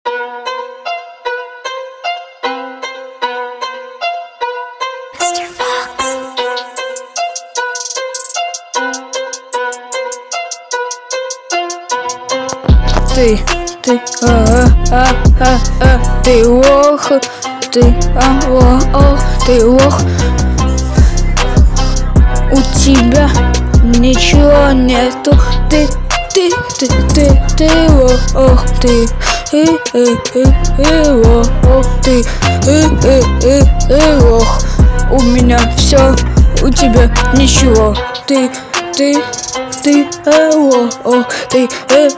Ты, ты лох, ты лох. У тебя ничего нету, ты лох, ты лох, ты лох. У меня все, у тебя ничего, ты лох, ты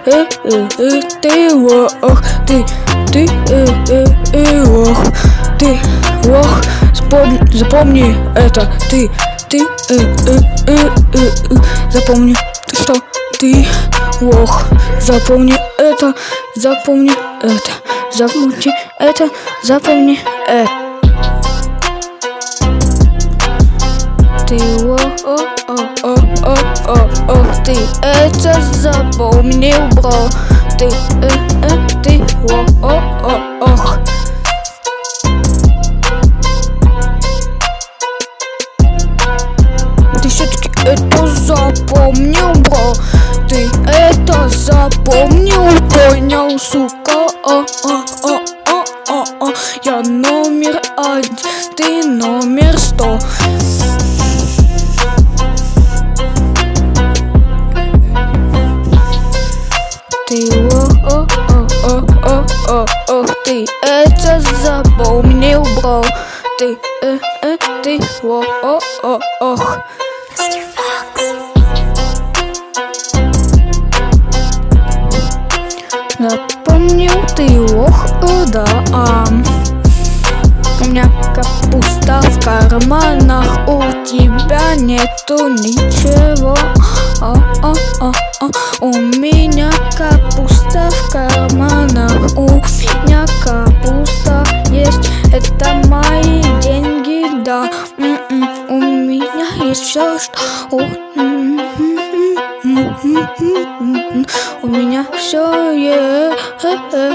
лох, ты лох, ты лох. Запомни это, запомни, что ты лох. Запомни это, запомни это. Ты лох, ты это запомнил, бро. Ты лох. Ты все-таки это запомнил, бро. Ты это запомнил, понял, сука. Я номер 1, ты номер 100. Ты ты это запомнил, бро. Ты лох. Запомнил, ты лох, да. У меня капуста в карманах, у тебя нету ничего. У меня капуста в карманах, у меня капуста есть, это мои деньги, да. У меня есть все, что у меня все есть.